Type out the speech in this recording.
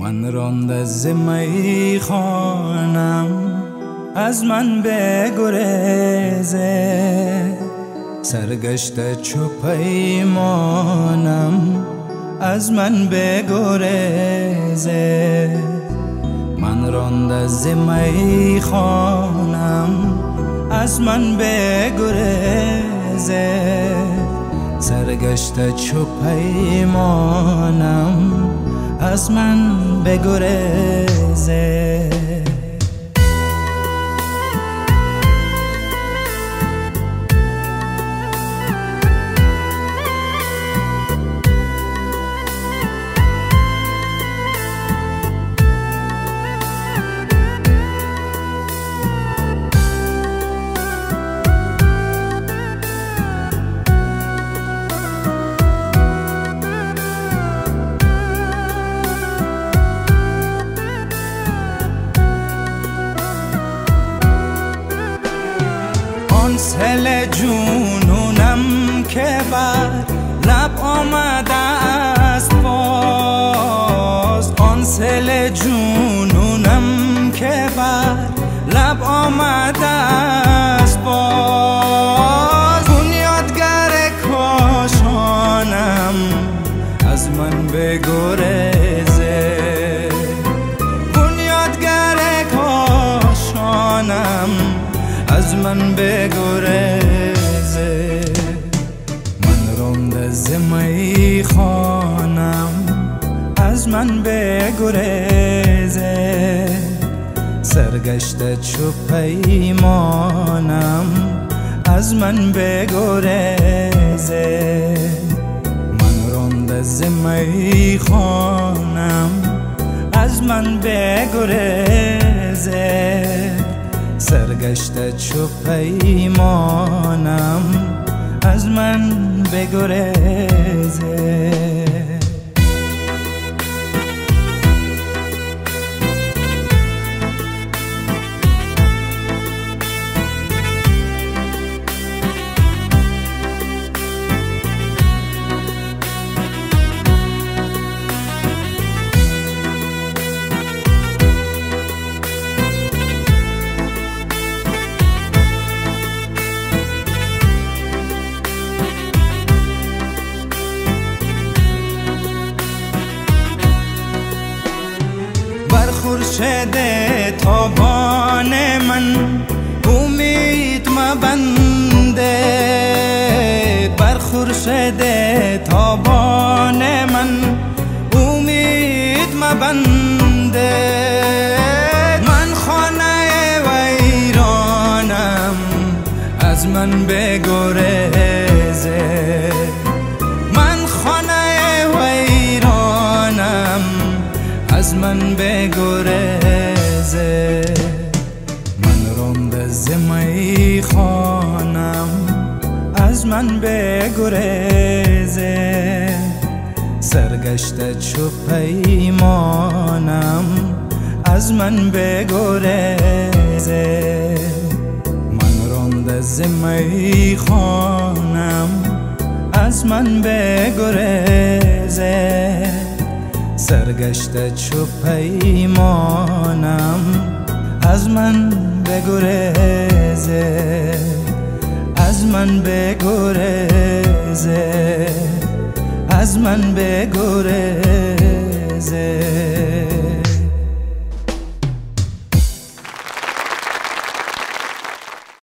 من رانده ز میخانم از من بگریزه، سرگشته چو پیمانم از من بگریزه. من رانده ز میخانم از من بگریزه، سرگشته چو پیمانم از من بگریزه. سل جنونم که بر لب آمده است باز، آن سل جنونم که بر لب آمده است باز. بنیادگر کاشانم از من بگریزه، بنیادگر کاشانم از من بگریزه. من رانده ز میخانم از من بگریزه، سرگشته چو پیمانم از من بگریزه. من رانده ز میخانم از من بگریزه، سرگشته چو پیمانم از من بگریزه. خورشید تابان من امید مبنده، بر خورشید تابان من امید مبنده. من خانه ویرانم از من بگریزه، من خانه ویرانم از من بگریزه. من رانده ز میخانم از من بگریزه، سرگشته چو پیمانم از من بگریزه. من رانده ز میخانم از من بگریزه، سرگشته چو پیمانم از من بگریزه، از من بگریزه، از من بگریزه.